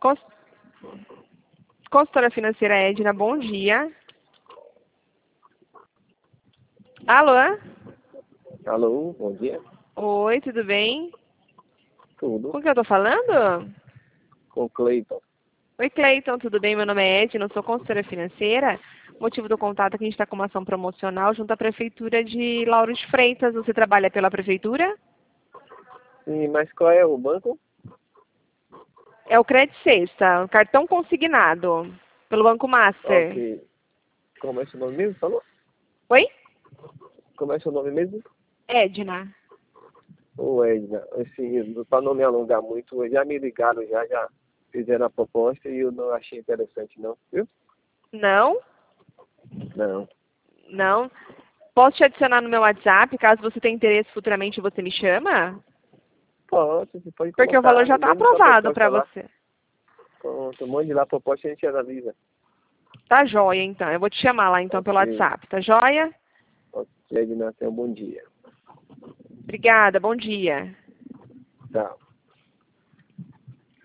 Cons- Consultora financeira Edna, bom dia. Alô? Alô, bom dia. Oi, tudo bem? Tudo. Com quem eu tô falando? Com o Cleiton. Oi, Cleiton, tudo bem? Meu nome é Edna, eu sou consultora financeira. O motivo do contato é que a gente está com uma ação promocional junto à Prefeitura de Lauro de Freitas. Você trabalha pela Prefeitura? Sim, mas qual é o banco? É o Credit Sexta, um cartão consignado pelo Banco Master. Ok. Como é seu nome mesmo? Falou? Oi? Como é seu nome mesmo? Edna. Ô, Edna, para não me alongar muito, já me ligaram, já fizeram a proposta e eu não achei interessante, não, viu? Não? Não. Não. Posso te adicionar no meu WhatsApp, caso você tenha interesse futuramente, você me chama? Você pode Porque o colocar. valor já está Mande sua aprovado para proposta lá. você. Pronto, mande lá a proposta e a gente analisa. Tá joia, então. Eu vou te chamar lá, então, pelo Ok. WhatsApp. Tá joia? Ok, Edna, tenha um bom dia. Obrigada, bom dia. Tchau.